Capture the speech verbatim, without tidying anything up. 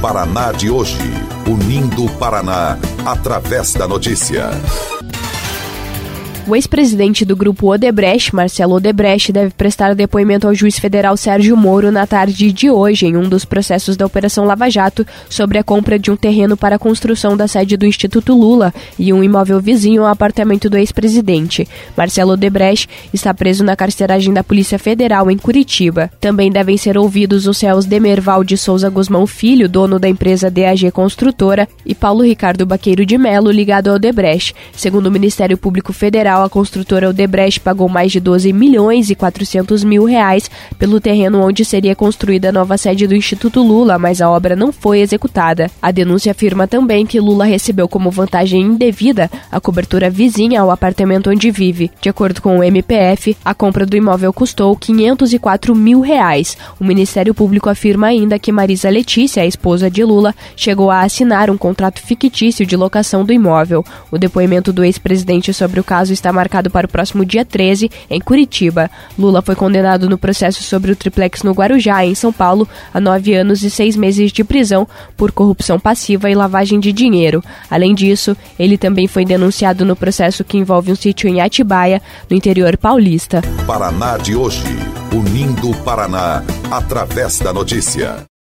Paraná de hoje, unindo o Paraná através da notícia. O ex-presidente do grupo Odebrecht, Marcelo Odebrecht, deve prestar depoimento ao juiz federal Sérgio Moro na tarde de hoje, em um dos processos da Operação Lava Jato, sobre a compra de um terreno para a construção da sede do Instituto Lula e um imóvel vizinho ao apartamento do ex-presidente. Marcelo Odebrecht está preso na carceragem da Polícia Federal em Curitiba. Também devem ser ouvidos os réus Demerval de Souza Guzmão Filho, dono da empresa D A G Construtora, e Paulo Ricardo Baqueiro de Melo, ligado ao Odebrecht. Segundo o Ministério Público Federal, a construtora Odebrecht pagou mais de doze milhões e quatrocentos mil reais pelo terreno onde seria construída a nova sede do Instituto Lula, mas a obra não foi executada. A denúncia afirma também que Lula recebeu como vantagem indevida a cobertura vizinha ao apartamento onde vive. De acordo com o M P F, a compra do imóvel custou quinhentos e quatro mil reais. O Ministério Público afirma ainda que Marisa Letícia, a esposa de Lula, chegou a assinar um contrato fictício de locação do imóvel. O depoimento do ex-presidente sobre o caso está marcado para o próximo dia treze, em Curitiba. Lula foi condenado no processo sobre o triplex no Guarujá, em São Paulo, a nove anos e seis meses de prisão por corrupção passiva e lavagem de dinheiro. Além disso, ele também foi denunciado no processo que envolve um sítio em Atibaia, no interior paulista. Paraná de hoje, unindo o Paraná através da notícia.